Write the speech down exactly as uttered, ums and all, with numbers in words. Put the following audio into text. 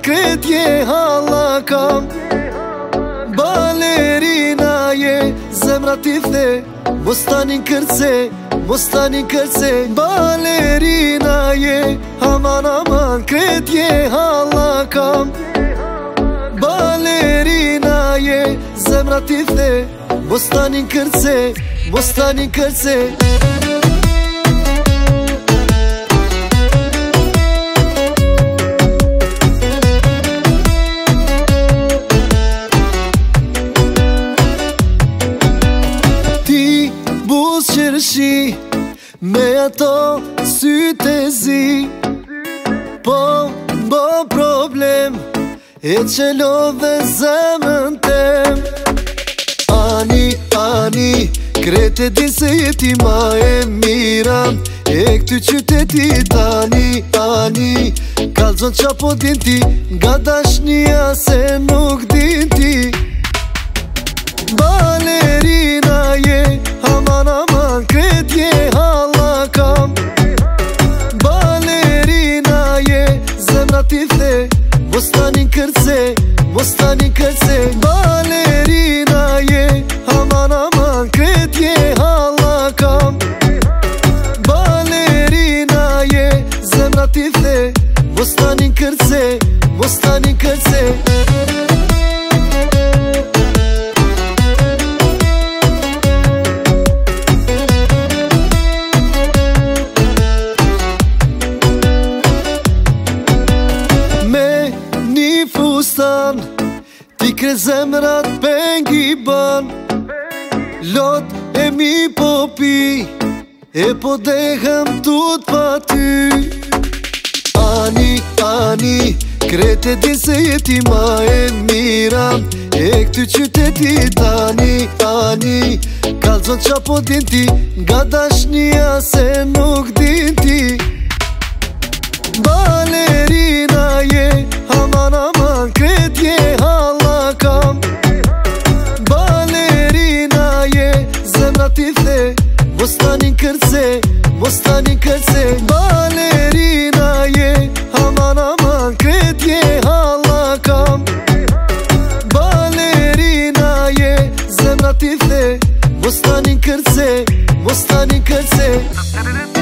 kretje halla kam. Balerina je, zemra ti the, mos tani kërce, mos tani kërce. Balerina je, aman aman kretje halla kam. Balerina je, zemra ti the, mos tani kërce, mos tani kërce. Qërshi me ato sytë e zi, po bo problem e që lodhe zemën tem. Ani, ani, krete din se jeti ma e mira e këty qyteti tani, ani. Kalzon qa po din ti, nga dashnia se nuk din ti. Balerina je, aman aman kretje halla kam. Balerina je, zemra ti the, mos tani kërce, mos tani kërce. Balerina je, aman aman kretje halla kam. Balerina je, zemra ti the, mos tani kërce, mos tani kërce. Ti kre zemrat pengi ban, lot e mi po pi, e po dehem tut pa ty. Ani, ani, krete din se jeti ma e mira e këty qyteti tani, ani. Kalzon qa po din ti, nga dashnia se nuk din ti. Balerina je, aman aman kretje halla kam. Balerina je, zemra ti the, mos tani kërce, mos tani kërce. Balerina je, aman aman kretje halla kam. Balerina je, zemra ti the, mos tani kërce, mos tani kërce.